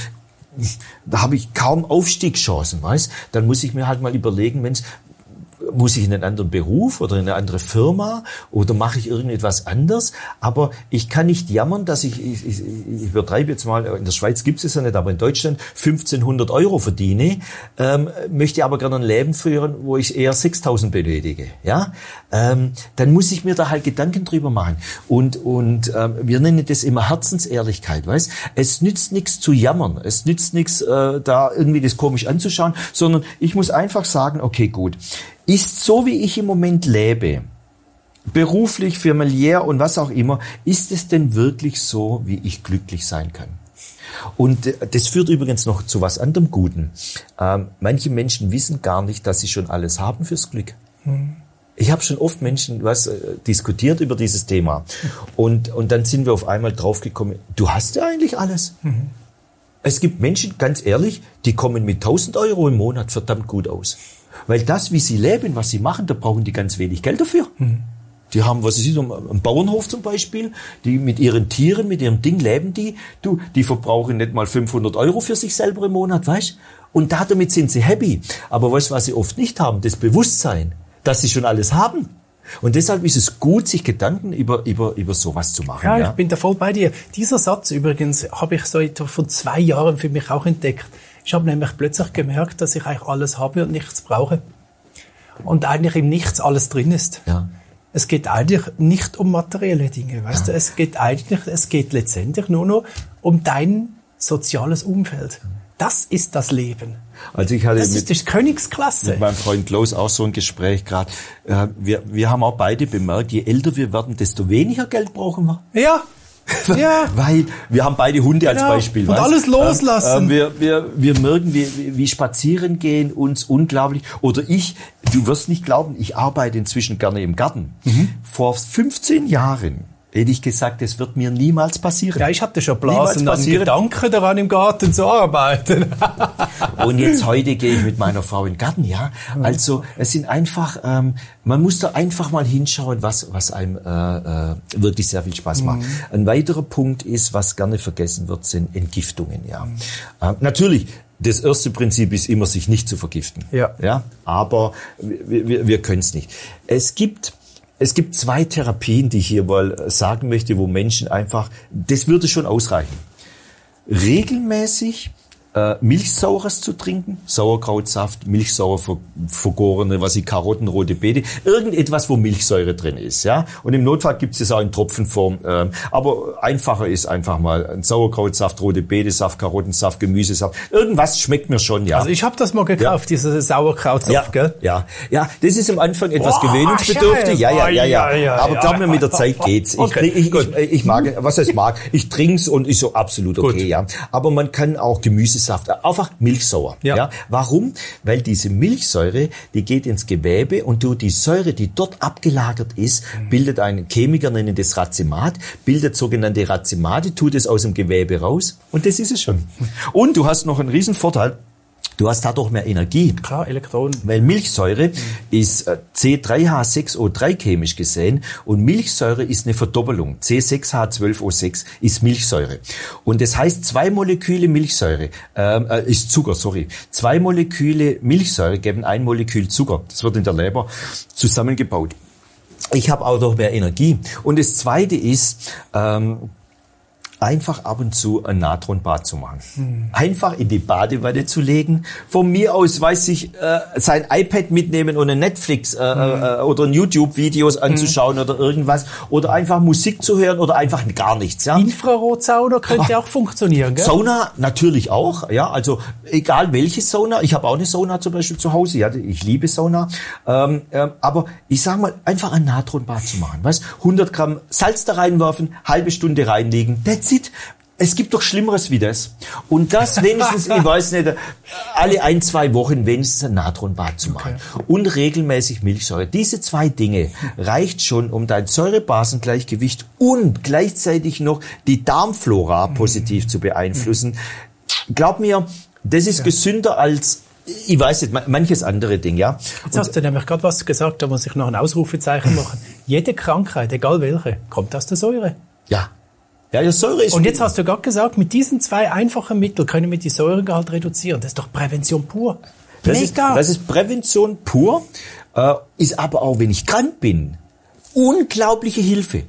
da habe ich kaum Aufstiegschancen, weißt? Dann muss ich mir halt mal überlegen, muss ich in einen anderen Beruf oder in eine andere Firma oder mache ich irgendetwas anders? Aber ich kann nicht jammern, dass ich übertreibe jetzt mal, in der Schweiz gibt es ja nicht, aber in Deutschland 1.500 Euro verdiene, möchte aber gerne ein Leben führen, wo ich eher 6.000 benötige. Ja? Dann muss ich mir da halt Gedanken drüber machen. Und wir nennen das immer Herzensehrlichkeit, weißt? Es nützt nichts zu jammern, es nützt nichts, da irgendwie das komisch anzuschauen, sondern ich muss einfach sagen, okay, gut, ist so, wie ich im Moment lebe, beruflich, familiär und was auch immer, ist es denn wirklich so, wie ich glücklich sein kann? Und das führt übrigens noch zu was anderem Guten. Manche Menschen wissen gar nicht, dass sie schon alles haben fürs Glück. Ich habe schon oft Menschen diskutiert über dieses Thema. Und dann sind wir auf einmal draufgekommen, du hast ja eigentlich alles. Es gibt Menschen, ganz ehrlich, die kommen mit 1.000 Euro im Monat verdammt gut aus. Weil das, wie sie leben, was sie machen, da brauchen die ganz wenig Geld dafür. Die haben, einen Bauernhof zum Beispiel, die mit ihren Tieren, mit ihrem Ding leben die verbrauchen nicht mal 500 Euro für sich selber im Monat, weißt? Und damit sind sie happy. Aber weißt du, was sie oft nicht haben? Das Bewusstsein, dass sie schon alles haben. Und deshalb ist es gut, sich Gedanken über sowas zu machen. Ja, ich bin da voll bei dir. Dieser Satz übrigens habe ich so etwa vor 2 Jahren für mich auch entdeckt. Ich habe nämlich plötzlich gemerkt, dass ich eigentlich alles habe und nichts brauche. Und eigentlich im Nichts alles drin ist. Ja. Es geht eigentlich nicht um materielle Dinge, weißt du? Es geht letztendlich nur noch um dein soziales Umfeld. Das ist das Leben. Also ich hatte das ist die Königsklasse. Mit meinem Freund Klaus auch so ein Gespräch gerade. Wir haben auch beide bemerkt, je älter wir werden, desto weniger Geld brauchen wir. Ja. Ja. Weil wir haben beide Hunde als Beispiel. Und alles loslassen. Wir merken, wie spazieren gehen uns unglaublich. Oder du wirst nicht glauben, ich arbeite inzwischen gerne im Garten. Vor 15 Jahren hätte ich gesagt, das wird mir niemals passieren. Ja, ich hatte schon Blasen an Gedanken daran, im Garten zu arbeiten. Und jetzt heute gehe ich mit meiner Frau in den Garten, ja. Also es sind einfach, man muss da einfach mal hinschauen, was einem wirklich sehr viel Spaß macht. Ein weiterer Punkt ist, was gerne vergessen wird, sind Entgiftungen, ja. Natürlich, das erste Prinzip ist immer, sich nicht zu vergiften. Ja. Aber wir können es nicht. Es gibt 2 Therapien, die ich hier mal sagen möchte, wo Menschen einfach, das würde schon ausreichen. Regelmäßig Milchsaures zu trinken, Sauerkrautsaft, Milchsauer vergorene, Karotten, rote Beete, irgendetwas, wo Milchsäure drin ist, ja. Und im Notfall gibt es das auch in Tropfenform, aber einfacher ist einfach mal ein Sauerkrautsaft, rote Beete-Saft, Karottensaft, Gemüsesaft, irgendwas schmeckt mir schon, ja. Also ich habe das mal gekauft, diese Sauerkrautsaft, gell? Ja, das ist am Anfang etwas gewöhnungsbedürftig, ja. Aber glaub mir, mit der Zeit geht's. Ich mag, was heißt mag, ich trink's und ist so absolut okay, ja. Aber man kann auch Gemüsesaft, einfach Milchsauer. Ja. Warum? Weil diese Milchsäure, die geht ins Gewebe und die Säure, die dort abgelagert ist, bildet ein Chemiker, nennen das Racemat, bildet sogenannte Racemate, tut es aus dem Gewebe raus und das ist es schon. Und du hast noch einen riesen Vorteil. Du hast dadurch mehr Energie. Klar, Elektronen. Weil Milchsäure ist C3H6O3 chemisch gesehen und Milchsäure ist eine Verdoppelung. C6H12O6 ist Milchsäure. Und das heißt, 2 Moleküle Milchsäure, ist Zucker, sorry. 2 Moleküle Milchsäure geben 1 Molekül Zucker. Das wird in der Leber zusammengebaut. Ich habe auch noch mehr Energie. Und das Zweite ist, einfach ab und zu ein Natronbad zu machen. Einfach in die Badewanne zu legen. Von mir aus, sein iPad mitnehmen und ein Netflix oder ein YouTube-Videos anzuschauen oder irgendwas. Oder einfach Musik zu hören oder einfach gar nichts. Ja? Infrarotsauna könnte auch funktionieren, gell? Sauna natürlich auch. Ja, also egal welche Sauna. Ich habe auch eine Sauna zum Beispiel zu Hause. Ja, ich liebe Sauna. Aber ich sage mal, einfach ein Natronbad zu machen. 100 Gramm Salz da reinwerfen, halbe Stunde reinlegen. That's it. Es gibt doch Schlimmeres wie das. Und das wenigstens, ich weiß nicht, alle 1-2 Wochen wenigstens ein Natronbad zu machen. Okay. Und regelmäßig Milchsäure. Diese 2 Dinge reicht schon, um dein Säurebasengleichgewicht und gleichzeitig noch die Darmflora positiv zu beeinflussen. Glaub mir, das ist gesünder als, ich weiß nicht, manches andere Ding, ja. Jetzt hast du nämlich gerade was gesagt, da muss ich noch ein Ausrufezeichen machen. Jede Krankheit, egal welche, kommt aus der Säure. Ja. Ja, Säure ist. Und jetzt hast du gerade gesagt, mit diesen 2 einfachen Mitteln können wir die Säuregehalt reduzieren. Das ist doch Prävention pur. Das ist Prävention pur, ist aber auch, wenn ich krank bin, unglaubliche Hilfe.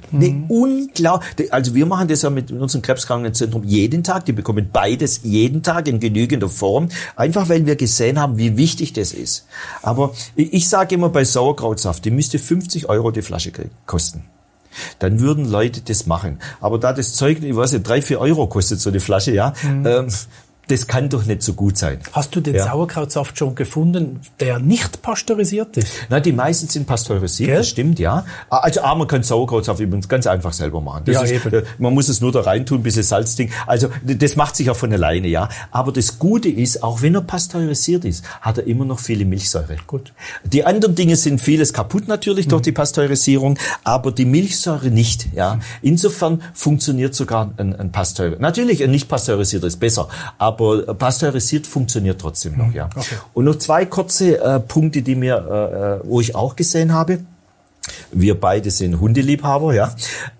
Also wir machen das ja mit unserem Krebskrankenzentrum jeden Tag. Die bekommen beides jeden Tag in genügender Form. Einfach weil wir gesehen haben, wie wichtig das ist. Aber ich sage immer bei Sauerkrautsaft, die müsste 50 € die Flasche kosten. Dann würden Leute das machen. Aber da das Zeug, ich weiß nicht, 3-4 € kostet so eine Flasche, ja, das kann doch nicht so gut sein. Hast du den Sauerkrautsaft schon gefunden, der nicht pasteurisiert ist? Na, die meisten sind pasteurisiert, das stimmt, ja. Also, man kann Sauerkrautsaft übrigens ganz einfach selber machen. Man muss es nur da reintun, ein bisschen Salzding. Also, das macht sich ja von alleine, ja. Aber das Gute ist, auch wenn er pasteurisiert ist, hat er immer noch viele Milchsäure. Gut. Die anderen Dinge sind vieles kaputt natürlich durch die Pasteurisierung, aber die Milchsäure nicht, ja. Insofern funktioniert sogar ein natürlich ein nicht pasteurisierter ist besser, aber pasteurisiert funktioniert trotzdem noch, ja. Okay. Und noch 2 kurze Punkte, die wo ich auch gesehen habe. Wir beide sind Hundeliebhaber, ja.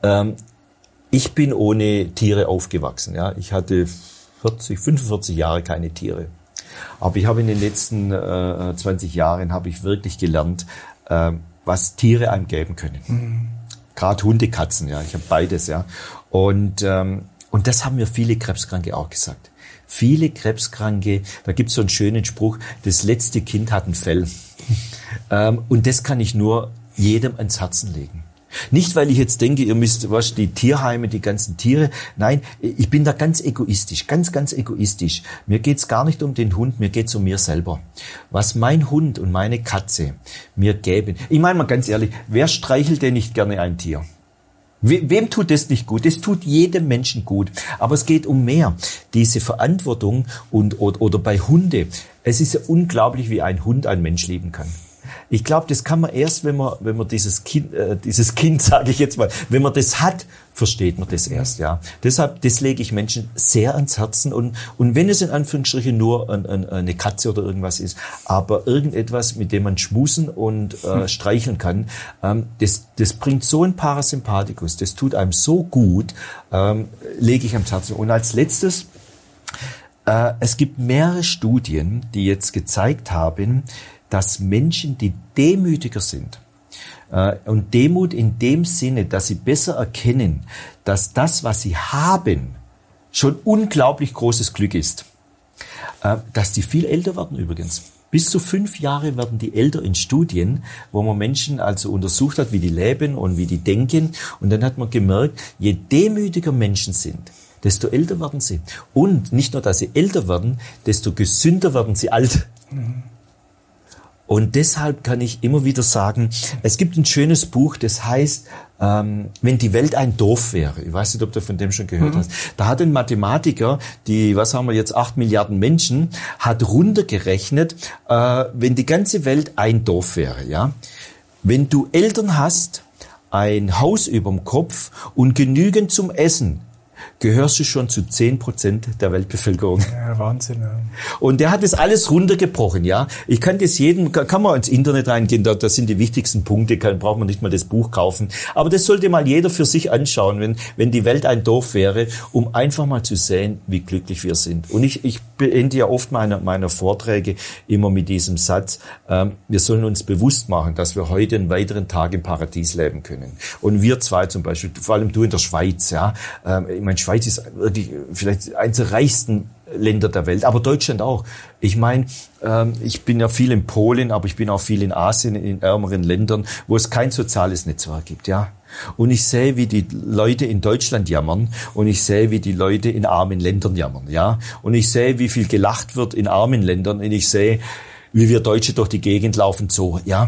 Ich bin ohne Tiere aufgewachsen, ja. Ich hatte 45 Jahre keine Tiere. Aber ich habe in den letzten 20 Jahren habe ich wirklich gelernt, was Tiere einem geben können. Gerade Hunde, Katzen, ja. Ich habe beides, ja. Und das haben mir viele Krebskranke auch gesagt. Viele Krebskranke, da gibt's so einen schönen Spruch, das letzte Kind hat ein Fell. Und das kann ich nur jedem ans Herzen legen. Nicht, weil ich jetzt denke, ihr müsst, die Tierheime, die ganzen Tiere. Nein, ich bin da ganz egoistisch, ganz egoistisch. Mir geht's gar nicht um den Hund, mir geht's um mir selber. Was mein Hund und meine Katze mir geben. Ich meine mal ganz ehrlich, wer streichelt denn nicht gerne ein Tier? Wem tut das nicht gut? Das tut jedem Menschen gut. Aber es geht um mehr. Diese Verantwortung oder bei Hunde. Es ist ja unglaublich, wie ein Hund einen Mensch lieben kann. Ich glaube, das kann man erst, wenn man dieses Kind, sage ich jetzt mal, wenn man das hat, versteht man das erst, ja. Deshalb, das lege ich Menschen sehr ans Herzen und wenn es in Anführungsstrichen nur eine Katze oder irgendwas ist, aber irgendetwas, mit dem man schmusen und streicheln kann, das bringt so ein Parasympathikus, das tut einem so gut, lege ich ans Herzen. Und als letztes, es gibt mehrere Studien, die jetzt gezeigt haben, dass Menschen, die demütiger sind, und Demut in dem Sinne, dass sie besser erkennen, dass das, was sie haben, schon unglaublich großes Glück ist. dass die viel älter werden übrigens. Bis zu 5 Jahre werden die älter in Studien, wo man Menschen also untersucht hat, wie die leben und wie die denken. Und dann hat man gemerkt, je demütiger Menschen sind, desto älter werden sie. Und nicht nur, dass sie älter werden, desto gesünder werden sie alt. Und deshalb kann ich immer wieder sagen, es gibt ein schönes Buch, das heißt, wenn die Welt ein Dorf wäre. Ich weiß nicht, ob du von dem schon gehört hast. Da hat ein Mathematiker, 8 Milliarden Menschen, hat runtergerechnet, wenn die ganze Welt ein Dorf wäre, ja. Wenn du Eltern hast, ein Haus überm Kopf und genügend zum Essen, gehörst du schon zu 10% der Weltbevölkerung. Ja, Wahnsinn. Ja. Und der hat das alles runtergebrochen, ja. Ich kann das kann man ins Internet reingehen, da sind die wichtigsten Punkte, braucht man nicht mal das Buch kaufen. Aber das sollte mal jeder für sich anschauen, wenn die Welt ein Dorf wäre, um einfach mal zu sehen, wie glücklich wir sind. Und ich beende ja oft meiner Vorträge immer mit diesem Satz, wir sollen uns bewusst machen, dass wir heute einen weiteren Tag im Paradies leben können. Und wir zwei zum Beispiel, vor allem du in der Schweiz, ja. Ich meine, Schweiz ist wirklich vielleicht eines der reichsten Länder der Welt, aber Deutschland auch. Ich meine, ich bin ja viel in Polen, aber ich bin auch viel in Asien, in ärmeren Ländern, wo es kein soziales Netzwerk gibt, ja. Und ich sehe, wie die Leute in Deutschland jammern und ich sehe, wie die Leute in armen Ländern jammern, ja. Und ich sehe, wie viel gelacht wird in armen Ländern und ich sehe, wie wir Deutsche durch die Gegend laufen, so, ja.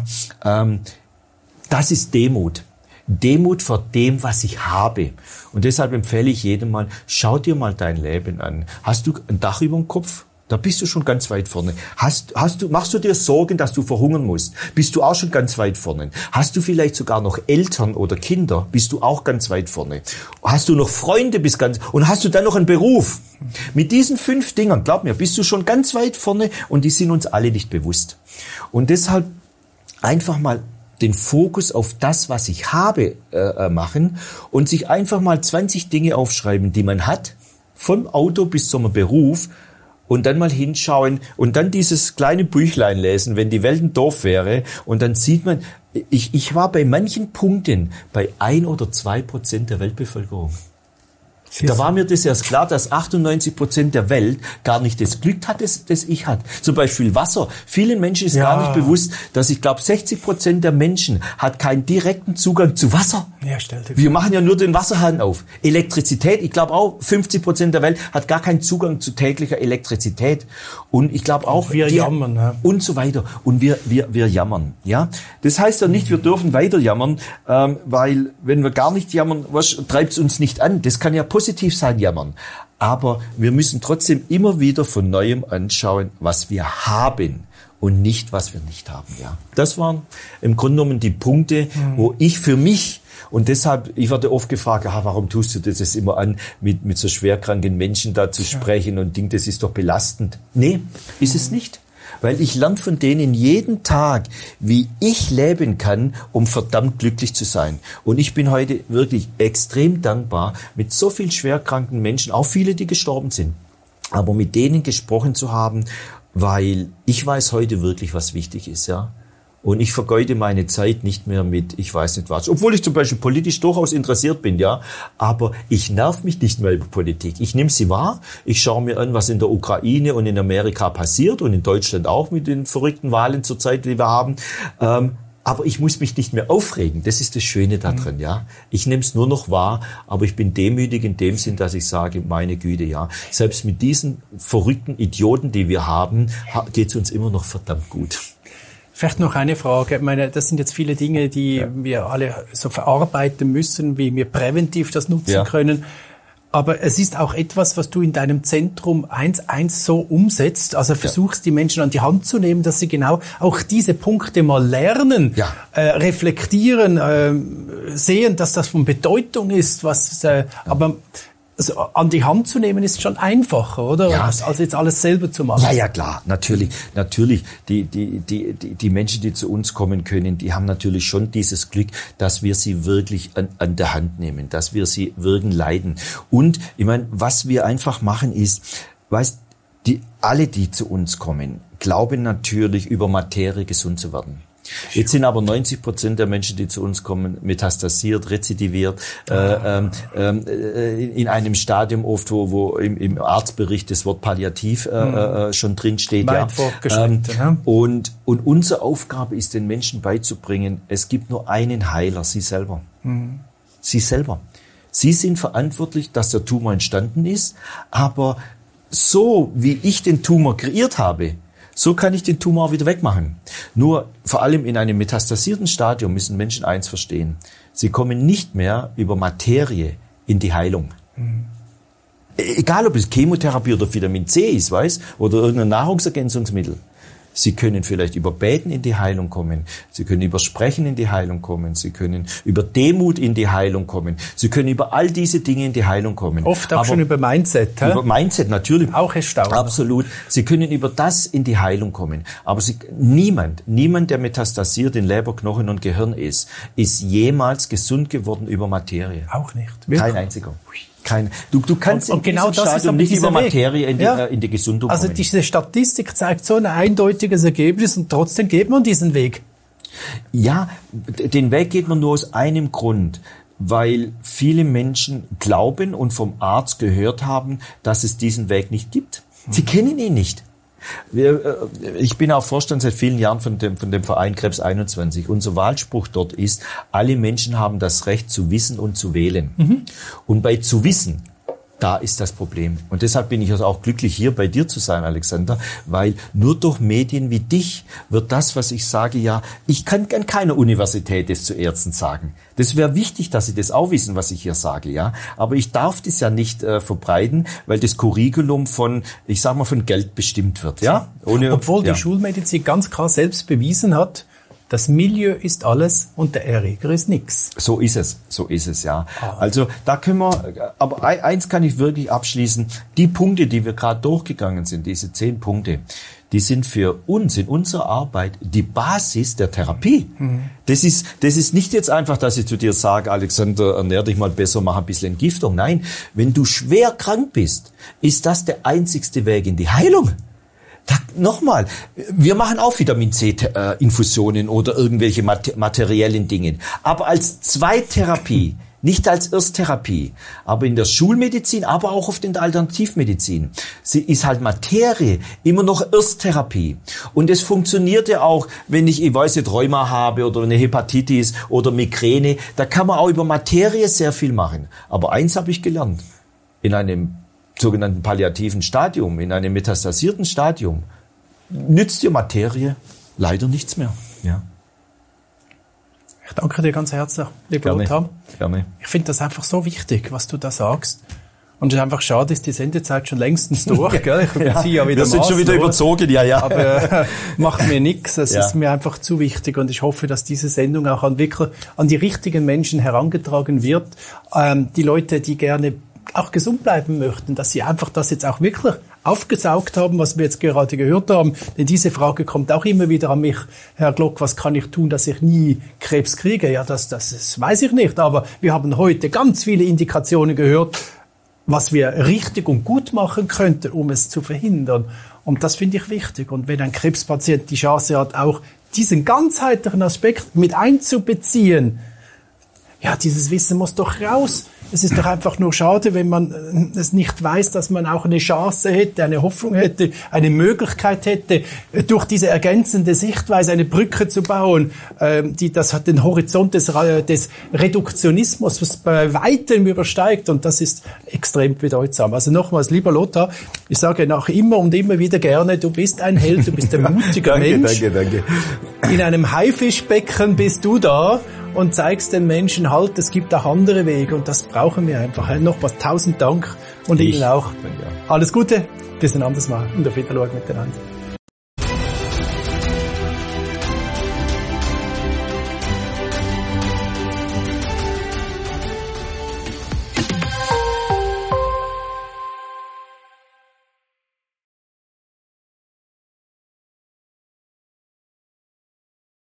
Das ist Demut. Demut vor dem, was ich habe. Und deshalb empfehle ich jedem mal, schau dir mal dein Leben an. Hast du ein Dach über dem Kopf? Da bist du schon ganz weit vorne. Machst du dir Sorgen, dass du verhungern musst? Bist du auch schon ganz weit vorne. Hast du vielleicht sogar noch Eltern oder Kinder? Bist du auch ganz weit vorne. Hast du noch Freunde? Und hast du dann noch einen Beruf? Mit diesen 5 Dingern, glaub mir, bist du schon ganz weit vorne und die sind uns alle nicht bewusst. Und deshalb einfach mal den Fokus auf das, was ich habe, machen und sich einfach mal 20 Dinge aufschreiben, die man hat, vom Auto bis zum Beruf und dann mal hinschauen und dann dieses kleine Büchlein lesen, wenn die Welt ein Dorf wäre und dann sieht man, ich war bei manchen Punkten bei 1 oder 2% der Weltbevölkerung. Da war mir das erst klar, dass 98% der Welt gar nicht das Glück hat, das ich hatte. Zum Beispiel Wasser. Vielen Menschen ist gar nicht bewusst, dass ich glaube, 60% der Menschen hat keinen direkten Zugang zu Wasser. Ja, stell dir vor. Wir machen ja nur den Wasserhahn auf. Elektrizität, ich glaube auch, 50% der Welt hat gar keinen Zugang zu täglicher Elektrizität. Und ich glaube auch, wir jammern, ja. Und so weiter. Und wir jammern, ja. Das heißt ja nicht, wir dürfen weiter jammern, weil wenn wir gar nicht jammern, treibt es uns nicht an. Das kann ja positiv sein, jammern. Aber wir müssen trotzdem immer wieder von Neuem anschauen, was wir haben und nicht, was wir nicht haben, ja. Das waren im Grunde genommen die Punkte, wo ich für mich, und deshalb, ich werde oft gefragt, warum tust du das immer an, mit so schwerkranken Menschen da zu sprechen und denk, das ist doch belastend. Nee, ist es nicht. Weil ich lerne von denen jeden Tag, wie ich leben kann, um verdammt glücklich zu sein. Und ich bin heute wirklich extrem dankbar, mit so vielen schwerkranken Menschen, auch viele, die gestorben sind, aber mit denen gesprochen zu haben, weil ich weiß heute wirklich, was wichtig ist, ja. Und ich vergeude meine Zeit nicht mehr mit, ich weiß nicht was. Obwohl ich zum Beispiel politisch durchaus interessiert bin, ja. Aber ich nerv mich nicht mehr über Politik. Ich nehme sie wahr. Ich schaue mir an, was in der Ukraine und in Amerika passiert und in Deutschland auch mit den verrückten Wahlen zurzeit, die wir haben. Aber ich muss mich nicht mehr aufregen. Das ist das Schöne da drin, ja. Ich nehme es nur noch wahr, aber ich bin demütig in dem Sinn, dass ich sage, meine Güte, ja. Selbst mit diesen verrückten Idioten, die wir haben, geht es uns immer noch verdammt gut. Vielleicht noch eine Frage. Ich meine, das sind jetzt viele Dinge, die wir alle so verarbeiten müssen, wie wir präventiv das nutzen können. Aber es ist auch etwas, was du in deinem Zentrum 1.1 so umsetzt. Also versuchst, die Menschen an die Hand zu nehmen, dass sie genau auch diese Punkte mal lernen, reflektieren, sehen, dass das von Bedeutung ist, aber also an die Hand zu nehmen ist schon einfacher, oder? Ja. Als jetzt alles selber zu machen. Ja, klar, natürlich. Die Menschen, die zu uns kommen können, die haben natürlich schon dieses Glück, dass wir sie wirklich an der Hand nehmen, dass wir sie wirklich leiten. Und, ich meine, was wir einfach machen ist, alle, die zu uns kommen, glauben natürlich, über Materie gesund zu werden. Jetzt sind aber 90% der Menschen, die zu uns kommen, metastasiert, rezidiviert, in einem Stadium oft, wo im Arztbericht das Wort Palliativ schon drin steht. Ja. Und unsere Aufgabe ist, den Menschen beizubringen, es gibt nur einen Heiler, sie selber. Sie selber. Sie sind verantwortlich, dass der Tumor entstanden ist, aber so wie ich den Tumor kreiert habe, so kann ich den Tumor auch wieder wegmachen. Nur vor allem in einem metastasierten Stadium müssen Menschen eins verstehen. Sie kommen nicht mehr über Materie in die Heilung. Egal, ob es Chemotherapie oder Vitamin C ist, oder irgendein Nahrungsergänzungsmittel. Sie können vielleicht über Beten in die Heilung kommen. Sie können über Sprechen in die Heilung kommen. Sie können über Demut in die Heilung kommen. Sie können über all diese Dinge in die Heilung kommen. Oft auch schon über Mindset. Über Mindset, natürlich. Auch erstaunlich. Absolut. Sie können über das in die Heilung kommen. Aber niemand, der metastasiert in Leber, Knochen und Gehirn ist jemals gesund geworden über Materie. Auch nicht. Wirklich? Kein einziger. Du kannst und genau das ist nicht über Materie in die Gesundung kommen. Also diese Statistik zeigt so ein eindeutiges Ergebnis und trotzdem geht man diesen Weg. Ja, den Weg geht man nur aus einem Grund, weil viele Menschen glauben und vom Arzt gehört haben, dass es diesen Weg nicht gibt. Sie kennen ihn nicht. Ich bin auch Vorstand seit vielen Jahren von dem Verein Krebs 21. Unser Wahlspruch dort ist, alle Menschen haben das Recht zu wissen und zu wählen. Und bei zu wissen, da ist das Problem. Und deshalb bin ich also auch glücklich, hier bei dir zu sein, Alexander, weil nur durch Medien wie dich wird das, was ich sage, ich kann an keiner Universität das zu Ärzten sagen. Das wäre wichtig, dass sie das auch wissen, was ich hier sage, ja. Aber ich darf das ja nicht verbreiten, weil das Curriculum von Geld bestimmt wird, ja. Obwohl die Schulmedizin ganz klar selbst bewiesen hat, das Milieu ist alles und der Erreger ist nichts. So ist es, ja. Also da können wir, aber eins kann ich wirklich abschließen, die Punkte, die wir gerade durchgegangen sind, diese 10 Punkte, die sind für uns in unserer Arbeit die Basis der Therapie. Das ist nicht jetzt einfach, dass ich zu dir sage, Alexander, ernähr dich mal besser, mach ein bisschen Entgiftung. Nein, wenn du schwer krank bist, ist das der einzigste Weg in die Heilung. Nochmal, wir machen auch Vitamin C-Infusionen oder irgendwelche materiellen Dinge. Aber als Zweittherapie, nicht als Ersttherapie. Aber in der Schulmedizin, aber auch oft in der Alternativmedizin. Sie ist halt Materie immer noch Ersttherapie. Und es funktioniert ja auch, wenn ich Rheuma habe oder eine Hepatitis oder Migräne. Da kann man auch über Materie sehr viel machen. Aber eins habe ich gelernt. In einem sogenannten palliativen Stadium, in einem metastasierten Stadium, nützt dir Materie leider nichts mehr. Ja. Ich danke dir ganz herzlich, lieber Lothar. Gerne. Ich finde das einfach so wichtig, was du da sagst. Und es ist einfach schade, ist die Sendezeit schon längstens durch. Gell? Wir sind schon wieder überzogen, ja. Aber macht mir nichts. Es ist mir einfach zu wichtig. Und ich hoffe, dass diese Sendung auch an die richtigen Menschen herangetragen wird. Die Leute, die gerne auch gesund bleiben möchten, dass sie einfach das jetzt auch wirklich aufgesaugt haben, was wir jetzt gerade gehört haben. Denn diese Frage kommt auch immer wieder an mich, Herr Glock, was kann ich tun, dass ich nie Krebs kriege? Ja, das weiß ich nicht. Aber wir haben heute ganz viele Indikationen gehört, was wir richtig und gut machen könnten, um es zu verhindern. Und das finde ich wichtig. Und wenn ein Krebspatient die Chance hat, auch diesen ganzheitlichen Aspekt mit einzubeziehen, ja, dieses Wissen muss doch raus. Es ist doch einfach nur schade, wenn man es nicht weiß, dass man auch eine Chance hätte, eine Hoffnung hätte, eine Möglichkeit hätte, durch diese ergänzende Sichtweise eine Brücke zu bauen, das hat den Horizont des Reduktionismus, was bei weitem übersteigt, und das ist extrem bedeutsam. Also nochmals, lieber Lothar, ich sage nach immer und immer wieder gerne, du bist ein Held, du bist ein mutiger Mensch. Danke. In einem Haifischbecken bist du da und zeigst den Menschen halt, es gibt auch andere Wege, und das brauchen wir einfach. Nochmals 1000 Dank und Ihnen auch. Alles Gute, bis ein anderes Mal und auf Wiedersehen miteinander.